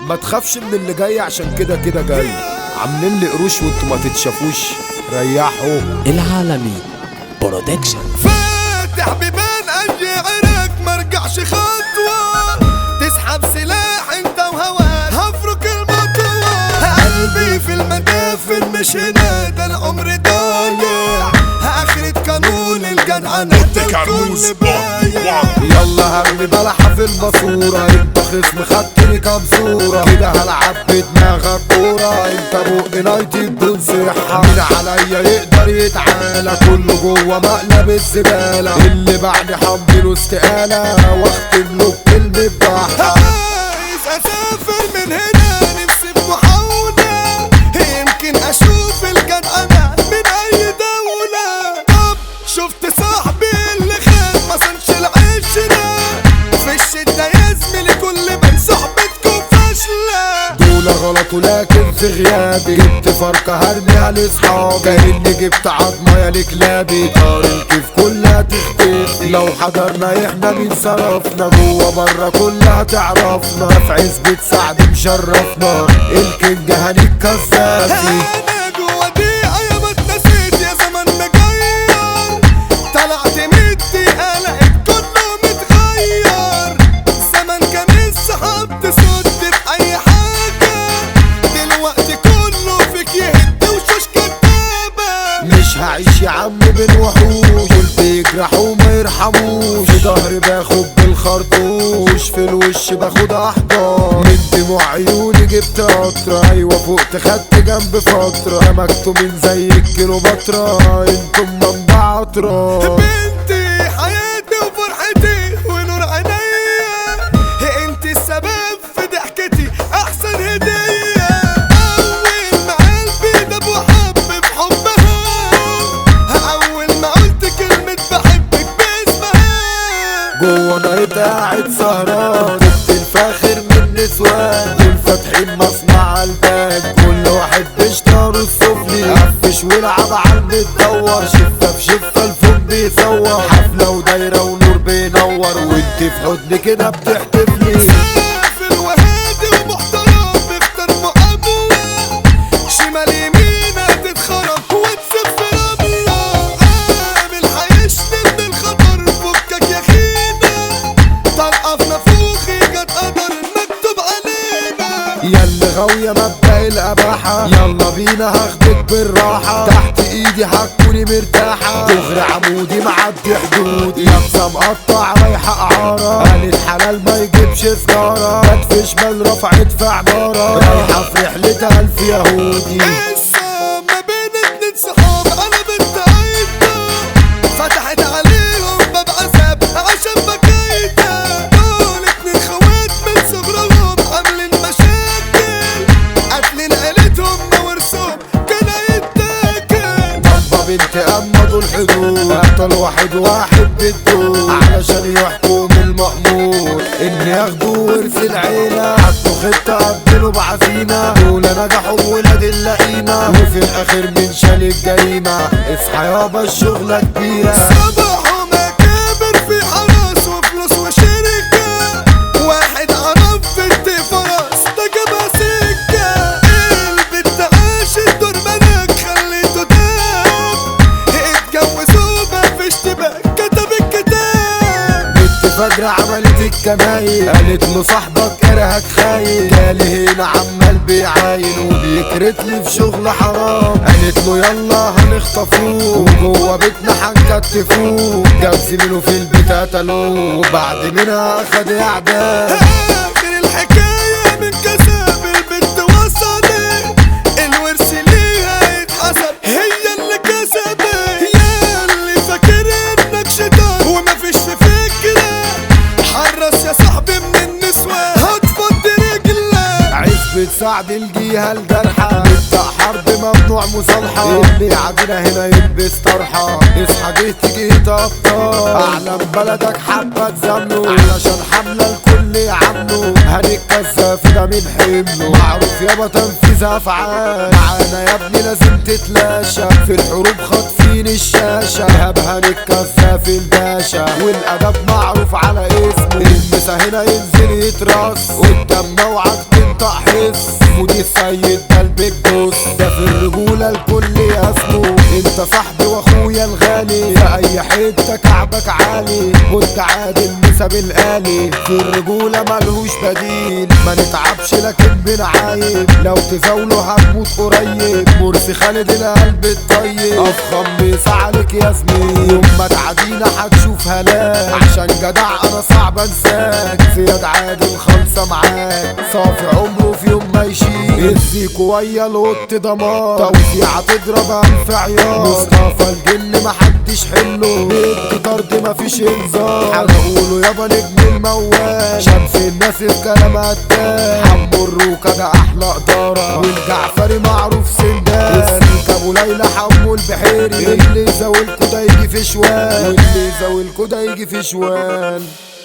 ما تخافش من اللي جاي عشان كده كده جاي. عاملين لي قروش وانتوا ما تتشافوش، ريحوا. العالمي برودكشن. فاتح بيبان اي عرق مرجعش خطوة، تسحب سلاح انت وهواك هفرك المطوة. قلبي في المدافن مش هنا، ده العمر ضايع، اخرة قانون الجدعنة الكل بايع. يلا هرمي بلحة في الماسورة، انت خصم خدتني كام صورة كده هلعب بدماغك كورة. انت بق نايتي بدون صحة، مين عليا يقدر يتعالى؟ كله جوه مقلب الزبالة، اللي بعد حمله استقالة واختم له بكلمة بحة. عايز اسافر من هنا، نفسي في محاولة يمكن اشوف الجدعنة من اي دولة. طب شفت صاحبي اللي خان ما صنش العشرة، في الشدة يا زميلي كل من صحبتكم فاشلة. دول غلطوا لكن في غيابي، جبت فرقة هرميها لاصحابي، كأني جبت عظمة يا لكلابي. طار الكيف كلها تختفي، لو حضرنا احنا مين صرفنا، جوه بره كلها تعرفنا، في عزبة سعد مشرفنا، الكينج هنيك كسافي. انا جوا دقيقة يا ما اتنسيت، يا زمن مغير طلعت مدي قلقت كله متغير. زمن كان الصحاب تصد في اي حاجة، دلوقتي كله فيك يهد وشوش كدابة. مش هعيش يا عم بالوحوش، دول بيجرحوا وما يرحموش، في ظهري باخد بالخرطوش، في الوش باخد احجار، من دموع عيوني جبت قطرة، ايوه فوقت خدت جنب فترة، سمكتوا من زي الكيلوباترا، انتم منبع اطراف. بنتي حياتي وفرحتي ونور عينيا، انت السبب في ضحكتي احسن هدية. اول ما قلبي داب وحب بحبها، اول ما قلت كلمة بحبك باسمها. جوه نايت قاعد سهران، جبت الفاخر من نسوان، دول فاتحين مصنع البان، كل واحد بيشتروا السفلي، قفش والعب على المدور، شفة في شفة الفم بيصور، حفلة ودايرة ونور بينور، وانت في حضن كده بتحتفلي. سافر وهادي ومحترم، اختار مقابلة، شمال يمين هتتخرب وتسف رملة. قابل هيشتم من الخطر، فكك يا خينا، طلقة في نافوخي جت قدر مكتوب علينا. ياللي غاوية مبدأ الأباحة، يلا بينا هاخدك بالراحة، تحت ايدي هتكوني مرتاحة، دغري عمودي معدي حدودي، لابسة مقطع رايحة إعارة، قالت حلال ما يجيبش سجارة، جت في شمال رفعت في عمارة، رايحة في رحلتها ألف يهودي. قصة ما بين اتنين صحاب قلبت عيدة، فتحت عليهم باب عذاب عشان بكيتها. دول اتنين خوات من صغرهم عاملين مشاكل، قاتلين عيلتهم ورثهم كان هيتاكل. طبة بنت أمضوا الحدود، قتل واحد واحد بالدود، علشان يحكم المأمور إن ياخدوا ورث العيلة، حطوا خطة قبلوا بعزيمة، دول نجحوا بولاد اللئيمة، وفي الآخر من شال الجريمة، اصحى يابا الشغلة كبيرة. صباحه مكابر في حرس وفلوس وشركة، واحد عرف بنت فرس ده جابها سكة. البنت عاشت دور ملك خليته داب، اتجوزوا مفيش تباك كتب الكتاب. بنت فجرة عملت الكمايل، قالت له صاحبك كرهك خاين، جالي هنا عمال بيعاين وبيكرت لي في شغل حرام، قالت له يلا هنخطفوه وجوه بيتنا هنكتفوه، جاب زميله في البيت قتلوه وبعد منها اخد اعدام. اخر الحكاية من كسب البنت وصلت، الورث ليها يتحسب هي اللي كسبت. يا اللي فاكر انك شيطان ومفيش في فكرة، حرص يا صاحبي من النسوة هتفض رجلك. عزبة سعد الجيهة الجرحى، نبدأ حرب ممنوع مصالحة، اللي عادنا هنا يلبس طرحة، اصحى جيت جيت ابطال، اعلم بلدك حبة تزامله، علشان حملة الكل يعمله، هنتكسف ده من حمله، معروف يابا تنفيذ افعال، معانا يا ابني لازم تتلاشى، في الحروب خاطفين الشاشة، ايهاب هنتكسف الباشا، والادب معروف على اسمه، المسا هنا ينزل يترص قدامنا وعد تنطق اي حته كعبك عالي كنت عادل نسب الآلي في الرجوله ملهوش بديل ما نتعبش لكن بنعايب لو تزاوله هتموت قريب مرسي خالد القلب الطيب افخم ميس عليك يا زميل يوم ما تعدينا هتشوف هلاك عشان جدع انا صعب انساك زياد عادل خالصه معاك صافي عمره في يوم ما يشيل الزيكو ويا القط دمار توزيعة تضرب انف عيار مصطفى الجن محدش حله بيدي طرد مفيش انذار هنقوله يابا نجم الموال شمس الناس في كلام قتال حمو الروكا ده احلى اداره والجعفري معروف سندان السيك ابو ليلى حمو البحيري اللي يزاولكوا ده يجي في شوال واللي يزاولكوا ده يجي في شوال